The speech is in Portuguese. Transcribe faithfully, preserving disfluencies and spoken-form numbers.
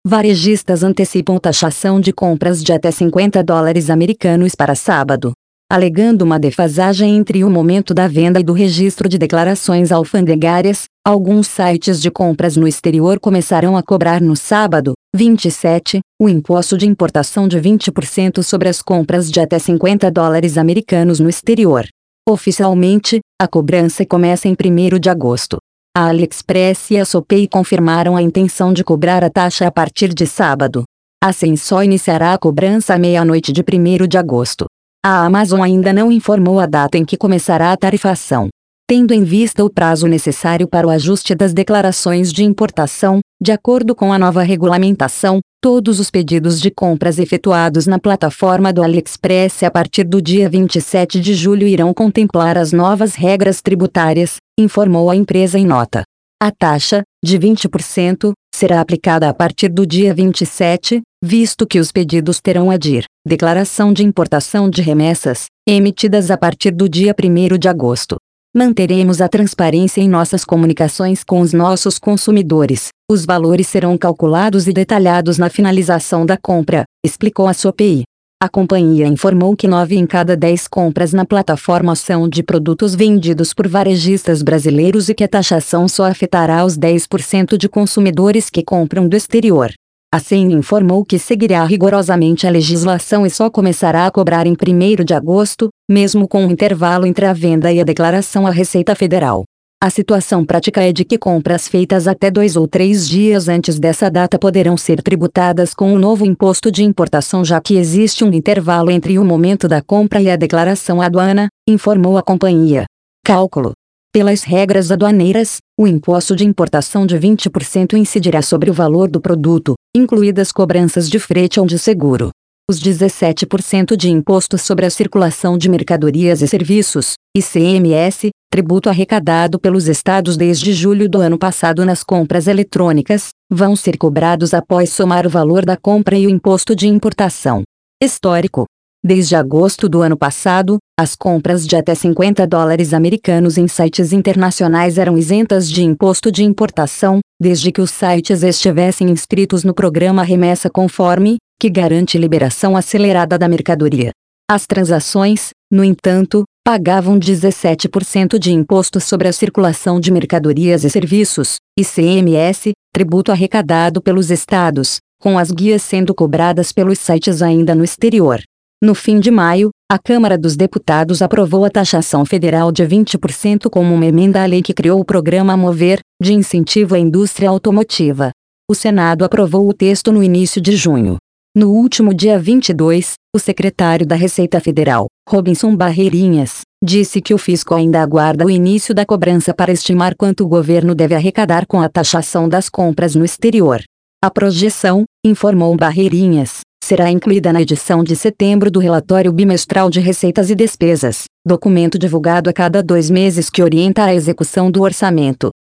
varejistas antecipam taxação de compras de até cinquenta dólares americanos para sábado. Alegando uma defasagem entre o momento da venda e do registro de declarações alfandegárias, alguns sites de compras no exterior começarão a cobrar no sábado, vinte e sete, o imposto de importação de vinte por cento sobre as compras de até cinquenta dólares americanos no exterior. Oficialmente, a cobrança começa em primeiro de agosto. A AliExpress e a SoPay confirmaram a intenção de cobrar a taxa a partir de sábado. A Shein só iniciará a cobrança à meia-noite de primeiro de agosto. A Amazon ainda não informou a data em que começará a tarifação. Tendo em vista o prazo necessário para o ajuste das declarações de importação, de acordo com a nova regulamentação, todos os pedidos de compras efetuados na plataforma do AliExpress a partir do dia vinte e sete de julho irão contemplar as novas regras tributárias, informou a empresa em nota. A taxa, de vinte por cento, será aplicada a partir do dia vinte e sete, visto que os pedidos terão a D I R, Declaração de Importação de Remessas, emitidas a partir do dia primeiro de agosto. Manteremos a transparência em nossas comunicações com os nossos consumidores. Os valores serão calculados e detalhados na finalização da compra, explicou a SoPay. A companhia informou que nove em cada dez compras na plataforma são de produtos vendidos por varejistas brasileiros e que a taxação só afetará os dez por cento de consumidores que compram do exterior. A Shein informou que seguirá rigorosamente a legislação e só começará a cobrar em primeiro de agosto, mesmo com um intervalo entre a venda e a declaração à Receita Federal. A situação prática é de que compras feitas até dois ou três dias antes dessa data poderão ser tributadas com o novo imposto de importação, já que existe um intervalo entre o momento da compra e a declaração à aduana, informou a companhia. Cálculo. Pelas regras aduaneiras, o imposto de importação de vinte por cento incidirá sobre o valor do produto, incluídas cobranças de frete ou de seguro. Os dezessete por cento de imposto sobre a circulação de mercadorias e serviços, I C M S, tributo arrecadado pelos estados desde julho do ano passado nas compras eletrônicas, vão ser cobrados após somar o valor da compra e o imposto de importação. Histórico. Desde agosto do ano passado, as compras de até cinquenta dólares americanos em sites internacionais eram isentas de imposto de importação, desde que os sites estivessem inscritos no programa Remessa Conforme, que garante liberação acelerada da mercadoria. As transações, no entanto, pagavam dezessete por cento de imposto sobre a circulação de mercadorias e serviços, I C M S, tributo arrecadado pelos estados, com as guias sendo cobradas pelos sites ainda no exterior. No fim de maio, a Câmara dos Deputados aprovou a taxação federal de vinte por cento como uma emenda à lei que criou o programa Mover, de incentivo à indústria automotiva. O Senado aprovou o texto no início de junho. No último dia vinte e dois, o secretário da Receita Federal, Robinson Barreirinhas, disse que o fisco ainda aguarda o início da cobrança para estimar quanto o governo deve arrecadar com a taxação das compras no exterior. A projeção, informou Barreirinhas, será incluída na edição de setembro do Relatório Bimestral de Receitas e Despesas, documento divulgado a cada dois meses que orienta a execução do orçamento.